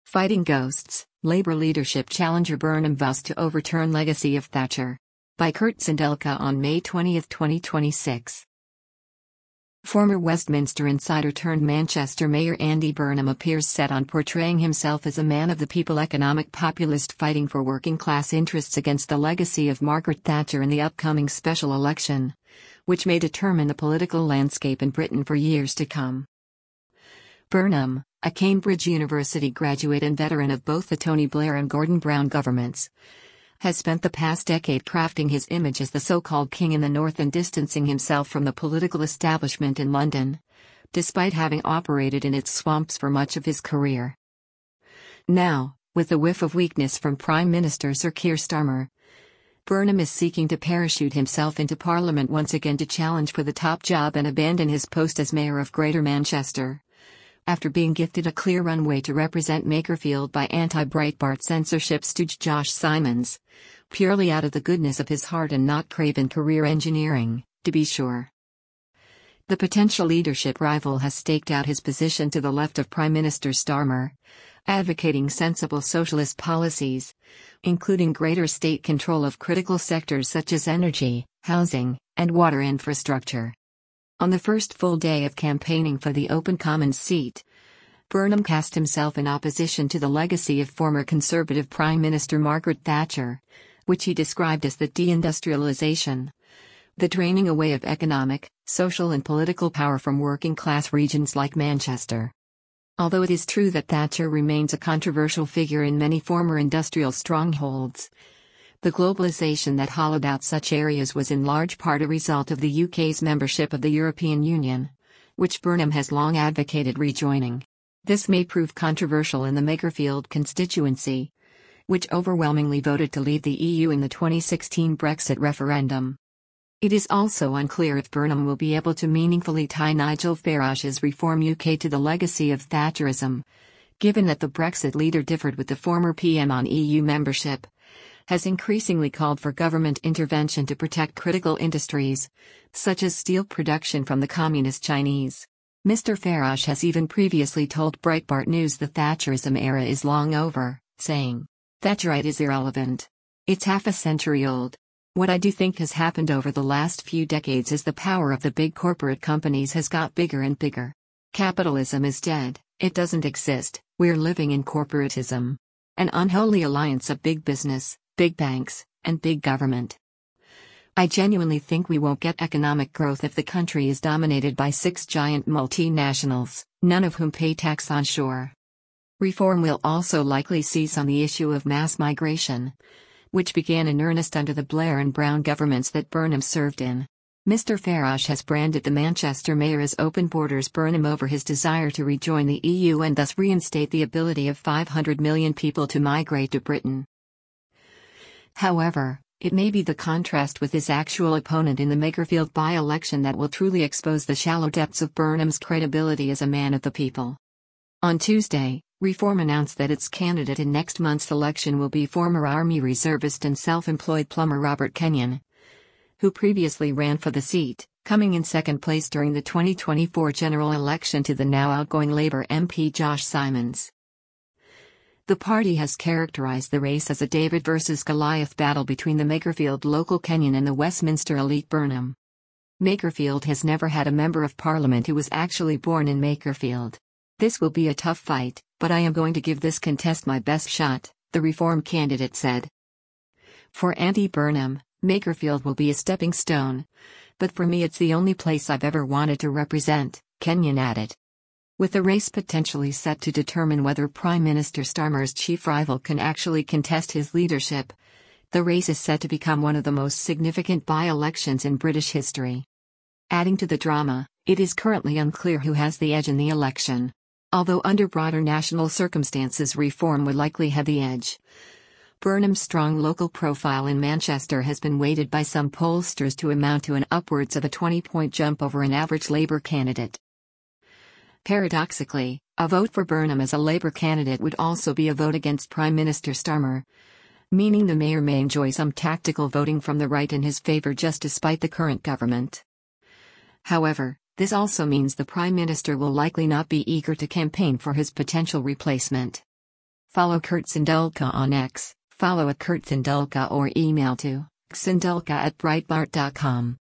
Fighting Ghosts, Labour leadership challenger Burnham vows to overturn legacy of Thatcher. By Kurt Zindelka on May 20, 2026. Former Westminster insider turned Manchester Mayor Andy Burnham appears set on portraying himself as a man of the people, economic populist fighting for working class interests against the legacy of Margaret Thatcher in the upcoming special election, which may determine the political landscape in Britain for years to come. Burnham, a Cambridge University graduate and veteran of both the Tony Blair and Gordon Brown governments, has spent the past decade crafting his image as the so-called king in the north and distancing himself from the political establishment in London, despite having operated in its swamps for much of his career. Now, with a whiff of weakness from Prime Minister Sir Keir Starmer, Burnham is seeking to parachute himself into Parliament once again to challenge for the top job and abandon his post as Mayor of Greater Manchester, after being gifted a clear runway to represent Makerfield by anti-Breitbart censorship stooge Josh Simons, purely out of the goodness of his heart and not craven career engineering, to be sure. The potential leadership rival has staked out his position to the left of Prime Minister Starmer, advocating sensible socialist policies, including greater state control of critical sectors such as energy, housing, and water infrastructure. On the first full day of campaigning for the Open Commons seat, Burnham cast himself in opposition to the legacy of former Conservative Prime Minister Margaret Thatcher, which he described as the deindustrialisation, the draining away of economic, social and political power from working-class regions like Manchester. Although it is true that Thatcher remains a controversial figure in many former industrial strongholds, the globalization that hollowed out such areas was in large part a result of the UK's membership of the European Union, which Burnham has long advocated rejoining. This may prove controversial in the Makerfield constituency, which overwhelmingly voted to leave the EU in the 2016 Brexit referendum. It is also unclear if Burnham will be able to meaningfully tie Nigel Farage's Reform UK to the legacy of Thatcherism, given that the Brexit leader differed with the former PM on EU membership, has increasingly called for government intervention to protect critical industries, such as steel production from the communist Chinese. Mr. Farage has even previously told Breitbart News the Thatcherism era is long over, saying, "Thatcherite is irrelevant. It's half a century old. What I do think has happened over the last few decades is the power of the big corporate companies has got bigger and bigger. Capitalism is dead, it doesn't exist, we're living in corporatism. An unholy alliance of big business, big banks, and big government. I genuinely think we won't get economic growth if the country is dominated by 6 giant multinationals, none of whom pay tax onshore. Reform will also likely cease on the issue of mass migration, which began in earnest under the Blair and Brown governments that Burnham served in. Mr. Farage has branded the Manchester mayor as open borders Burnham over his desire to rejoin the EU and thus reinstate the ability of 500 million people to migrate to Britain. However, it may be the contrast with his actual opponent in the Makerfield by-election that will truly expose the shallow depths of Burnham's credibility as a man of the people. On Tuesday, Reform announced that its candidate in next month's election will be former Army reservist and self-employed plumber Robert Kenyon, who previously ran for the seat, coming in second place during the 2024 general election to the now outgoing Labour MP Josh Simons. The party has characterized the race as a David versus Goliath battle between the Makerfield local Kenyon and the Westminster elite Burnham. Makerfield has never had a member of parliament who was actually born in Makerfield. This will be a tough fight, but I am going to give this contest my best shot, the Reform candidate said. For Andy Burnham, Makerfield will be a stepping stone, but for me it's the only place I've ever wanted to represent, Kenyon added. With the race potentially set to determine whether Prime Minister Starmer's chief rival can actually contest his leadership, the race is set to become one of the most significant by-elections in British history. Adding to the drama, it is currently unclear who has the edge in the election. Although under broader national circumstances Reform would likely have the edge, Burnham's strong local profile in Manchester has been weighted by some pollsters to amount to an upwards of a 20-point jump over an average Labour candidate. Paradoxically, a vote for Burnham as a Labour candidate would also be a vote against Prime Minister Starmer, meaning the mayor may enjoy some tactical voting from the right in his favour just despite the current government. However, this also means the Prime Minister will likely not be eager to campaign for his potential replacement. Follow Kurt Sindelka on X, follow @KurtSindelka or email to xsindelka@breitbart.com.